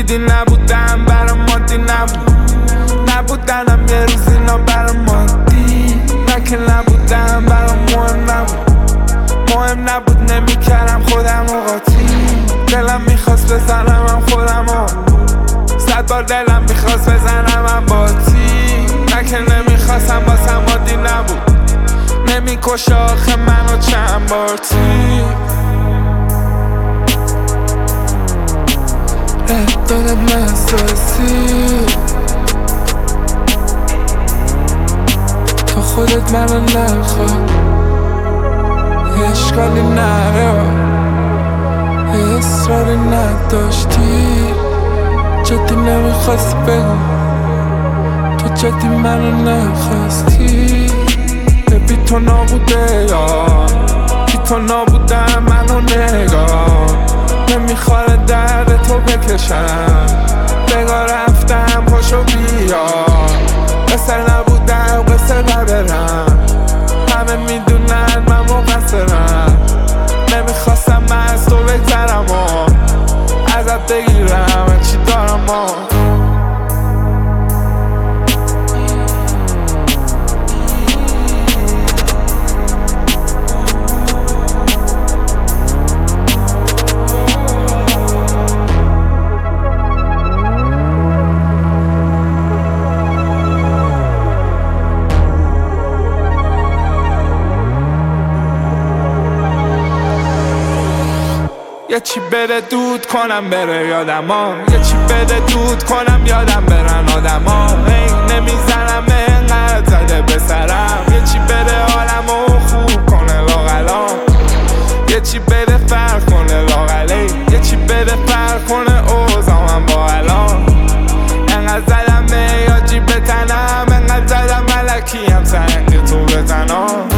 دیدی نبودم برام مادی نبودنم یه روز اینا برام مادی نه که نبودم برام مهم نبود نمیکردم خودم و قاطی دلم میخواست بزنم خودمو 100 بار دلم میخواست بزنم باتی نه که نمیخواستم واسم عادی نبود نمیکشه آخه منو چند بار دادم احساسی تا خودت منو نخواد اشکالی نره اصراری نداشتی جدی نمیخواستی بگو تو جدی منو نخواستی بی تو نابوده یا بی تو نابودم منو نگاه نمیخواره درد تو بکشم بگاه رفتم پاشو بیا قصر نبودم قصر ندارم همه میدونن من مقصرم نمیخواستم من از تو بگذرم و ازت بگیرم چی دارم یه چی بره دود کنم بره یادم یه چی بره دود کنم یادم برن آدم نمیزنم اینقدر زده به سرم یه چی بره حالمو خوب کنه لاغلا یه چی بره فرق کنه لاغلی یه چی بره فرق کنه اوزامم با الان اینقدر زدم یاجی به تنم اینقدر زدم ملکی هم سنگ تو بزنم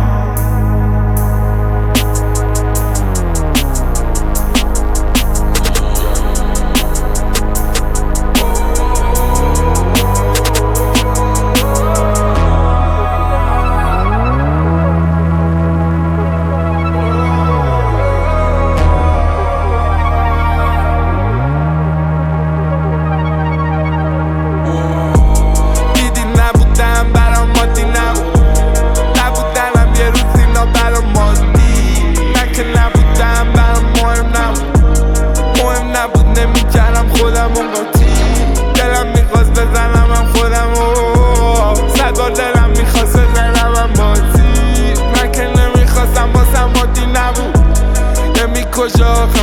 نمیکردم خودم و قاطی دلم میخواست بزنم خودمو 100 بار دلم میخواست بزنم باتی من که نمیخواستم واسم عادی نبود نمیکشه آخه